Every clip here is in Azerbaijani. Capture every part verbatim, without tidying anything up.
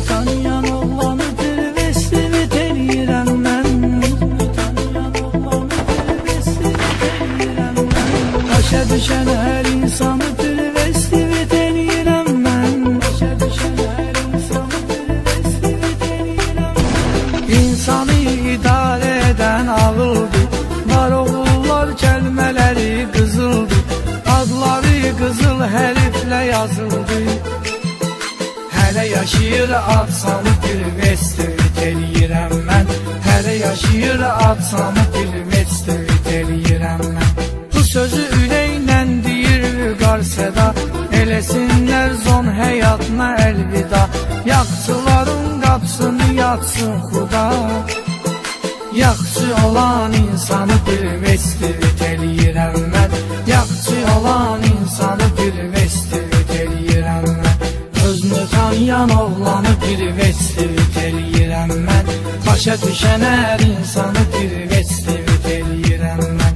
tanıyan oğlanı pirvestivit eləyirəm mən. Başa düşən hər insanı pirvestivit eləyirəm mən. İnsanı idarə edən ağıldır, var oğullar kəlmələri qızıldır, adları qızıl hərflə yazıldı. Hələ yaşayır adsanı pirvestivit eləyirəm mən. Hələ yaşayır adsanı pirvestivit eləyirəm mən. Bu sözü ürəklə deyir vüqar səda, eləsinlər zon həyatına əlvida. Yaxçıların qapısını yatsın xuda, yaxçı olan insanı pirvestivit eləyirəm mən. Yaxçı olan insanı pirvestivit eləyirəm mən. Özünü tanıyan oğlanı pirvestivit eləyirəm mən. Başa düşən hər insanı pirvestivit eləyirəm mən.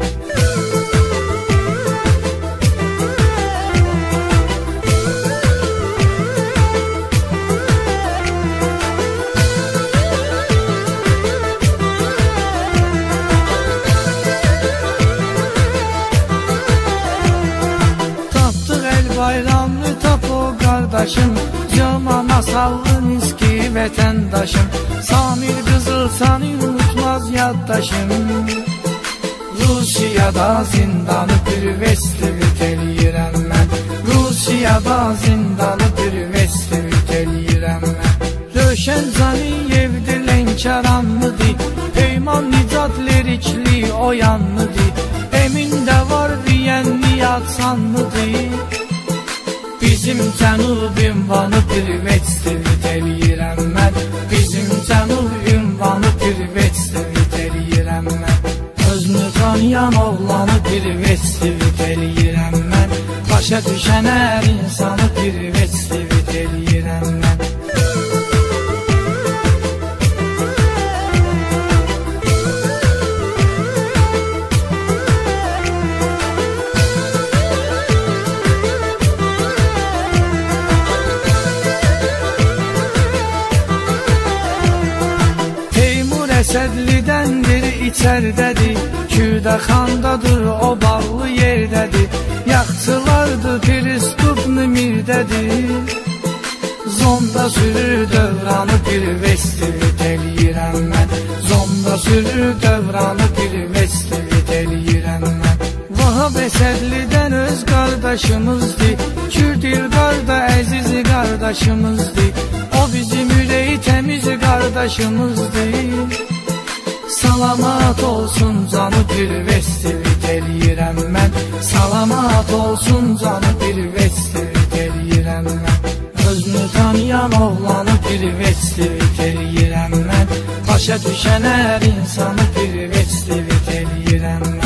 Bayramlı tap o qardaşım, Cama masallı niski vətəndaşım, Samir Qızılsanı unutmaz yaddaşım. Rusiyada zindanı pirvestivit eləyirəm mən. Rusiyada zindanı pirvestivit eləyirəm mən. Röşən Zaniyevdir, Lənkəranlıdır, Peyman Nicat lirikli o yanlıdır, Emin də var deyən Niyad Sanlıdır. Bizim cənub ünvanı pirvestivit eləyirəm mən. Bizim cənub ünvanı pirvestivit eləyirəm mən. Özünü tanıyan oğlanı pirvestivit eləyirəm mən. Başa düşən hər insanı pirvestivit eləyirəm mən. Əsədlidəndir, içərdədir, Kürdəxandadır, o bağlı yerdədir, yaxçılardır, Pristup nümirdədir. Zonda sürür dövranı pirvestivit eləyirəm mən. Zonda sürür dövranı pirvestivit eləyirəm mən. Vahab Əsədlidən öz qardaşımızdır, Kürd İlqarda əziz qardaşımızdır, o bizim ürəyi təmiz qardaşımızdır. Salamat olsun canı pirvestivit eləyirəm mən. Salamat olsun canı pirvestivit eləyirəm mən. Özünü tanıyan oğlanı pirvestivit eləyirəm mən. Başa düşən hər insanı pirvestivit eləyirəm mən.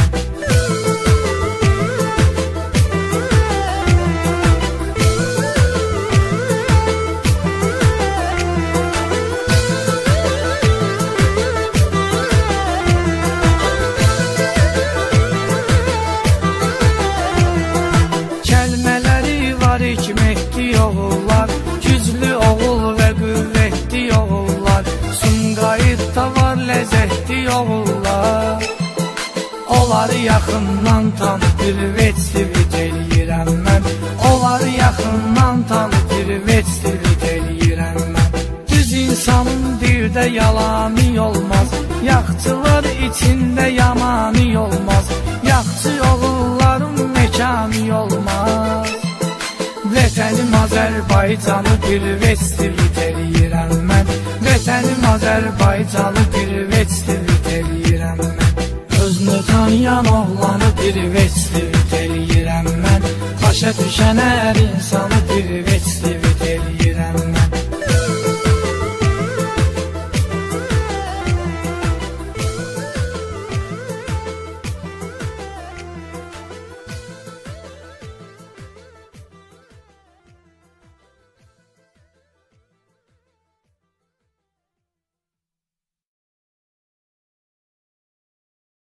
Hikmətli oğullar, güclü oğul və qüvvətli oğullar, Sumqayıtda var ləzzətli oğullar. Onları yaxından tanı pirvestivit eləyirəm mən. Onları yaxından tanı pirvestivit eləyirəm mən. Düz insanın dildə yalanı olmaz, yaxçılar içində yamanı olmaz, yaxçı oğulların məkanı olmaz. Vətənim Azərbaycanı pirvestivit eləyirəm mən. Vətənim Azərbaycanı pirvestivit eləyirəm mən. Özünü tanıyan oğlanı pirvestivit eləyirəm mən. Başa düşən hər insanı pirvestivit